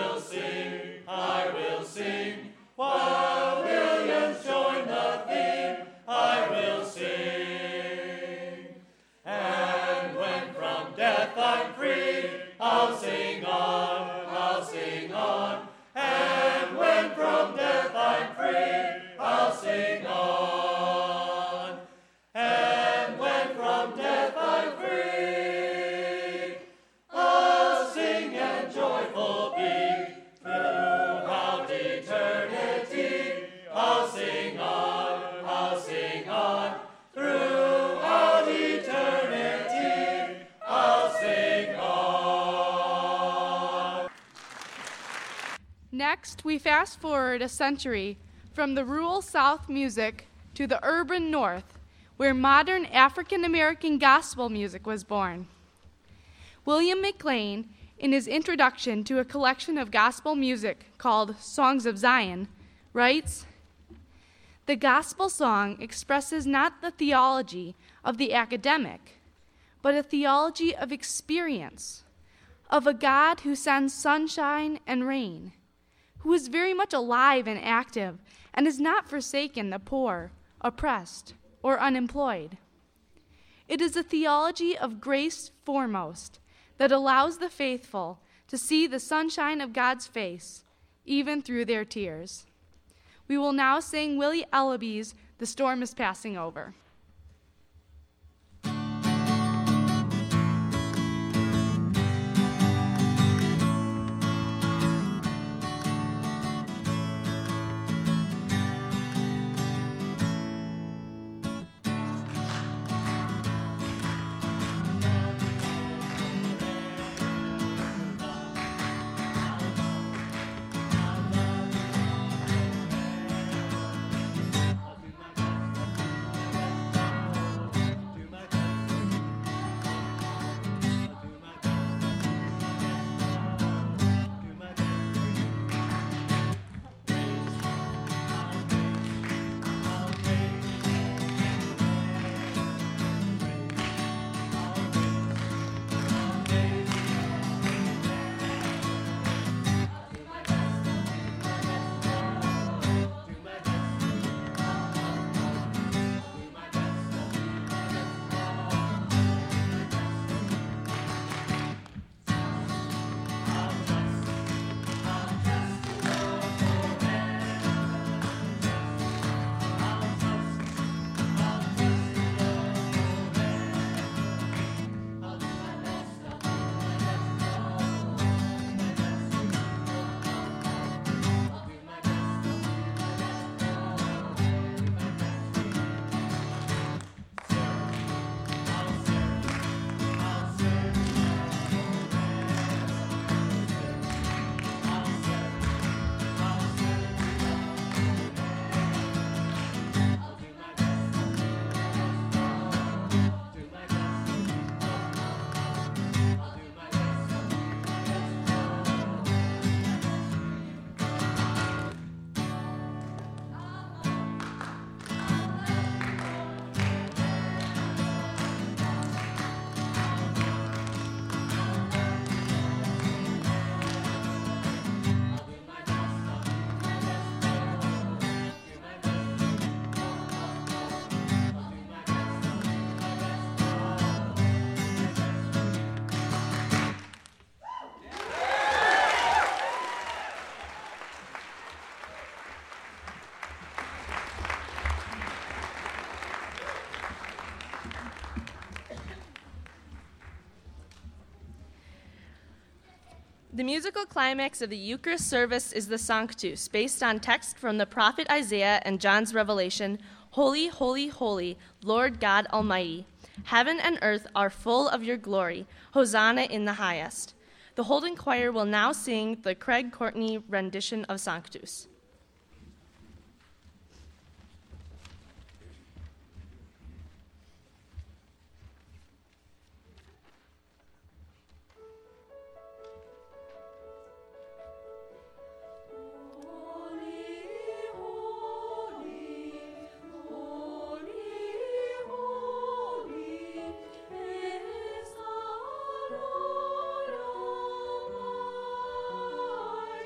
Next, we fast forward a century from the rural South music to the urban North, where modern African-American gospel music was born. William McLean, in his introduction to a collection of gospel music called Songs of Zion, writes, "The gospel song expresses not the theology of the academic, but a theology of experience, of a God who sends sunshine and rain, who is very much alive and active and has not forsaken the poor, oppressed, or unemployed. It is a theology of grace foremost that allows the faithful to see the sunshine of God's face, even through their tears." We will now sing Willie Ellaby's "The Storm is Passing Over." The musical climax of the Eucharist service is the Sanctus, based on text from the prophet Isaiah and John's revelation, "Holy, holy, holy, Lord God Almighty. Heaven and earth are full of your glory. Hosanna in the highest." The Holden Choir will now sing the Craig Courtney rendition of Sanctus. Holy,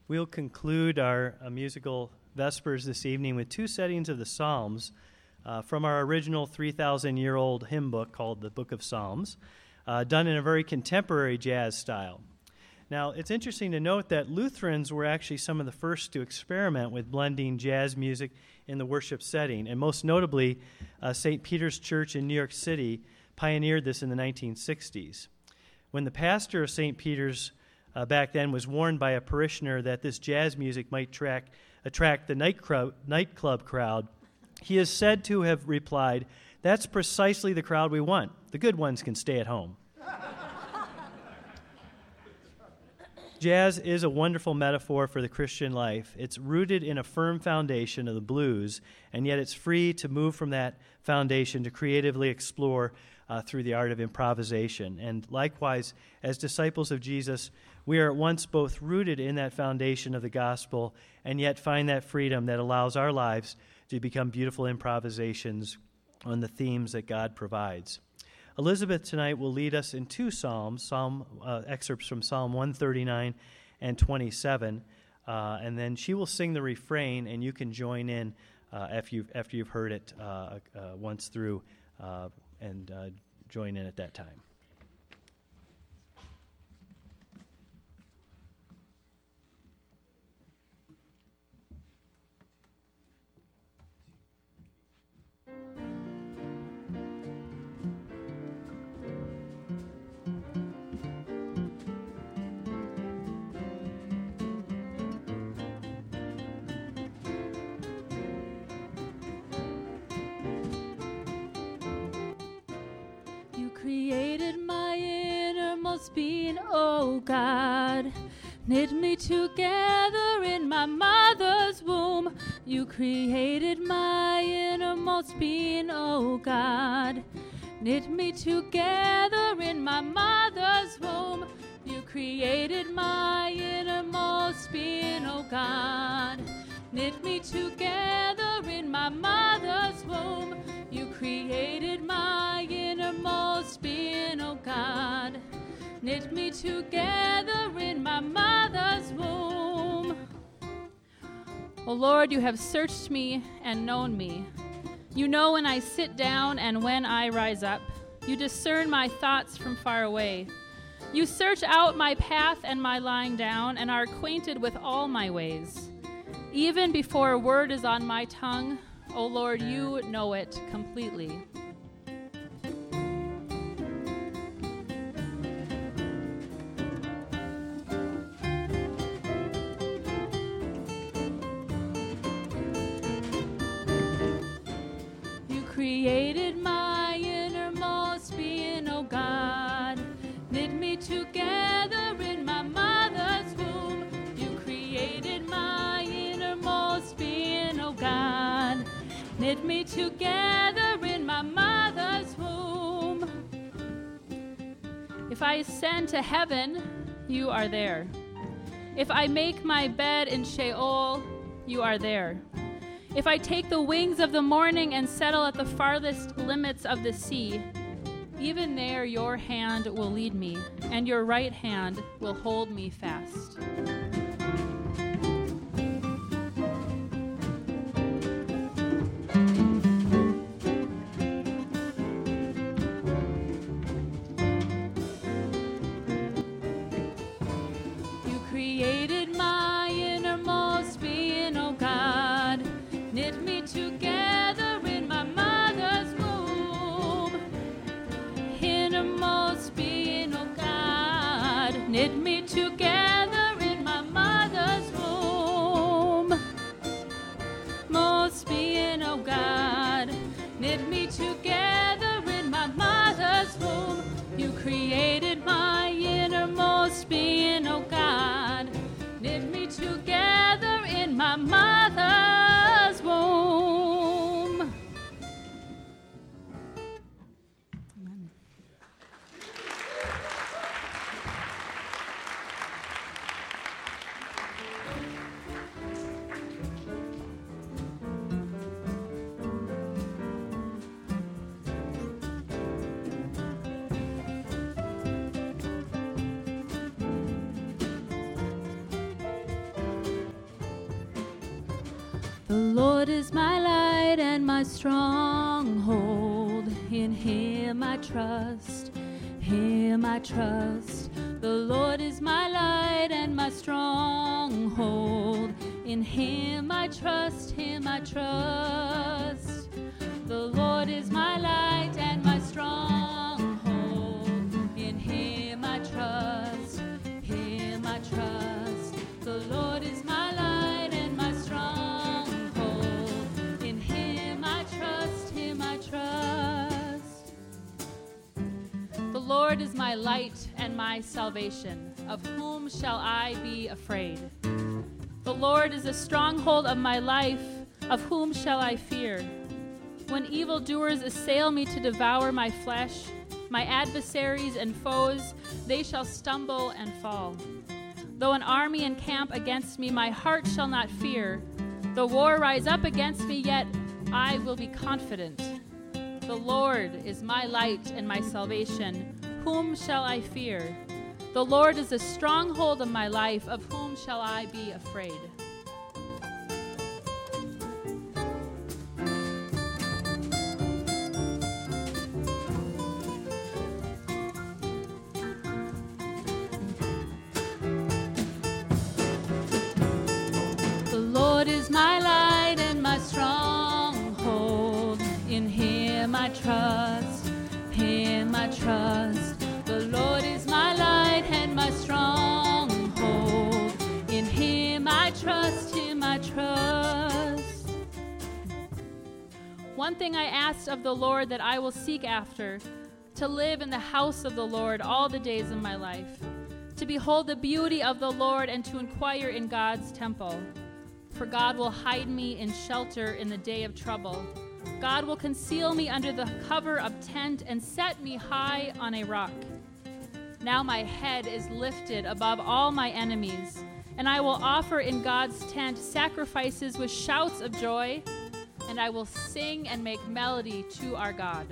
We'll conclude our musical Vespers this evening with two settings of the Psalms from our original 3,000-year-old hymn book called the Book of Psalms, done in a very contemporary jazz style. Now, it's interesting to note that Lutherans were actually some of the first to experiment with blending jazz music in the worship setting, and most notably, St. Peter's Church in New York City pioneered this in the 1960s. When the pastor of St. Peter's back then was warned by a parishioner that this jazz music might attract the nightclub crowd, he is said to have replied, "That's precisely the crowd we want. The good ones can stay at home." Jazz is a wonderful metaphor for the Christian life. It's rooted in a firm foundation of the blues, and yet it's free to move from that foundation to creatively explore through the art of improvisation. And likewise, as disciples of Jesus, we are at once both rooted in that foundation of the gospel and yet find that freedom that allows our lives to become beautiful improvisations on the themes that God provides. Elizabeth tonight will lead us in two psalms, excerpts from Psalm 139 and 27, and then she will sing the refrain, and you can join in after you've heard it once through, and join in at that time. Created my innermost being, oh God. Knit me together in my mother's womb. You created my innermost being, oh God. Knit me together in my mother's womb. You created my innermost being, oh God. Knit me together in my mother's womb. You created my innermost being, oh God. Knit me together in my mother's womb. O Lord, you have searched me and known me. You know when I sit down and when I rise up. You discern my thoughts from far away. You search out my path and my lying down and are acquainted with all my ways. Even before a word is on my tongue, O Lord, you know it completely. You created my innermost being, O God. Knit me together in my mother's womb. You created my innermost being, O God. Knit me together in my mother's womb. If I ascend to heaven, you are there. If I make my bed in Sheol, you are there. If I take the wings of the morning and settle at the farthest limits of the sea, even there your hand will lead me, and your right hand will hold me fast. Knit me together in my mother's womb. Most being, oh God, knit me together in my mother's womb. You created my innermost being, oh God. The Lord is my light and my stronghold. In him I trust, him I trust. The Lord is my light and my stronghold. In him I trust, him I trust. The Lord is my light and my stronghold. In him I trust, him I trust. The Lord is my light and my stronghold. In him I trust, him I trust. The Lord is my light and my salvation. Of whom shall I be afraid? The Lord is a stronghold of my life. Of whom shall I fear? When evildoers assail me to devour my flesh, my adversaries and foes, they shall stumble and fall. Though an army encamp against me, my heart shall not fear. Though war rise up against me, yet I will be confident. The Lord is my light and my salvation. Whom shall I fear? The Lord is a stronghold of my life. Of whom shall I be afraid? The Lord is my light and my stronghold. In him I trust, him I trust. The Lord is my light and my stronghold. In him I trust, him I trust. One thing I asked of the Lord that I will seek after, to live in the house of the Lord all the days of my life, to behold the beauty of the Lord and to inquire in God's temple. For God will hide me in shelter in the day of trouble. God will conceal me under the cover of tent and set me high on a rock. Now my head is lifted above all my enemies, and I will offer in God's tent sacrifices with shouts of joy, and I will sing and make melody to our God.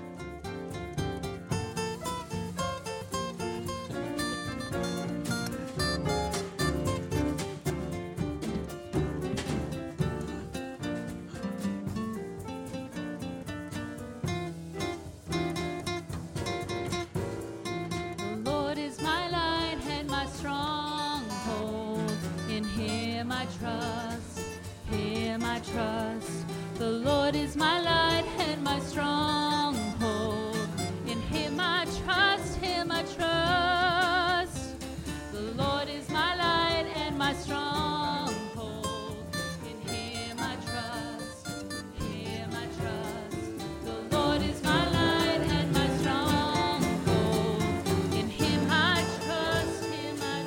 Trust. The Lord is my light and my stronghold. In him I trust, him I trust. The Lord is my light and my stronghold. In him I trust, him I trust. The Lord is my light and my stronghold. In him I trust, him I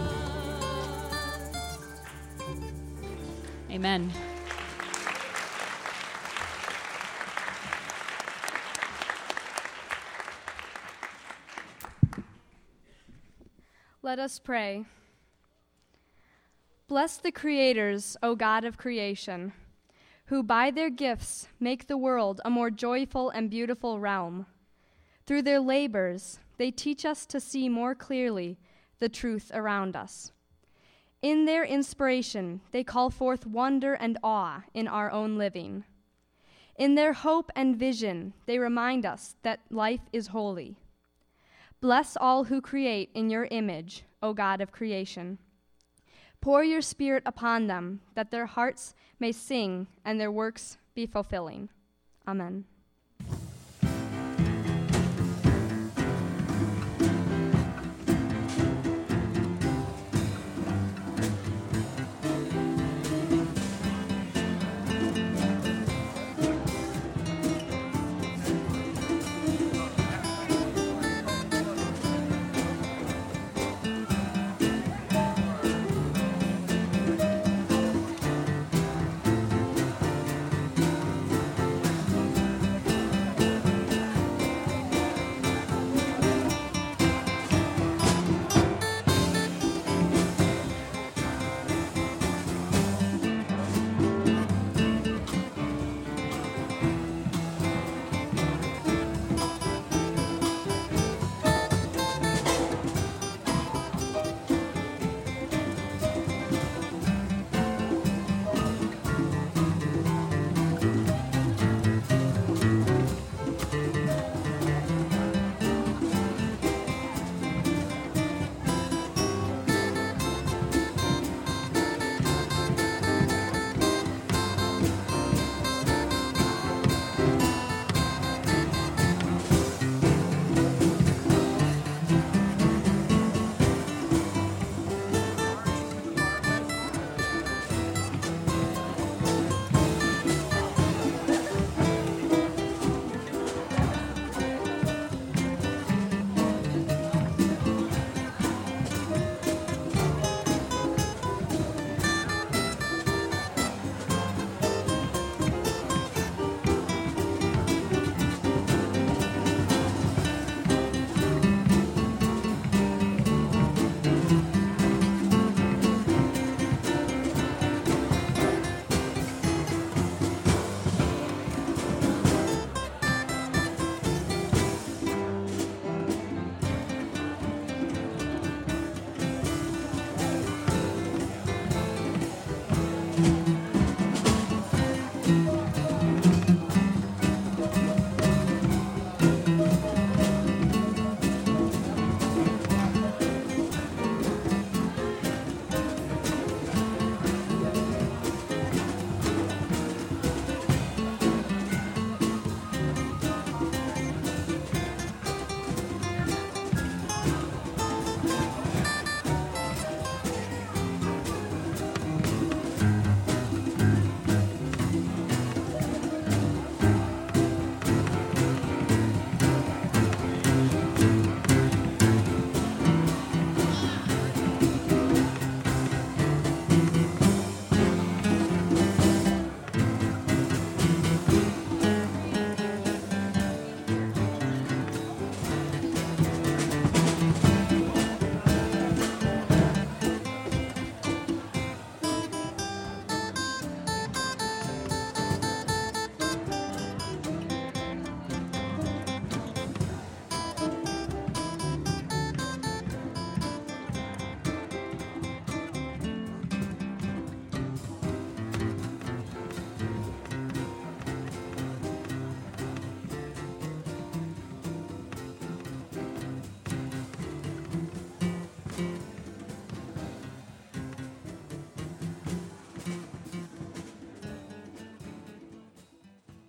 trust. Amen. Let us pray. Bless the creators, O God of creation, who by their gifts make the world a more joyful and beautiful realm. Through their labors, they teach us to see more clearly the truth around us. In their inspiration, they call forth wonder and awe in our own living. In their hope and vision, they remind us that life is holy. Bless all who create in your image, O God of creation. Pour your Spirit upon them, that their hearts may sing and their works be fulfilling. Amen.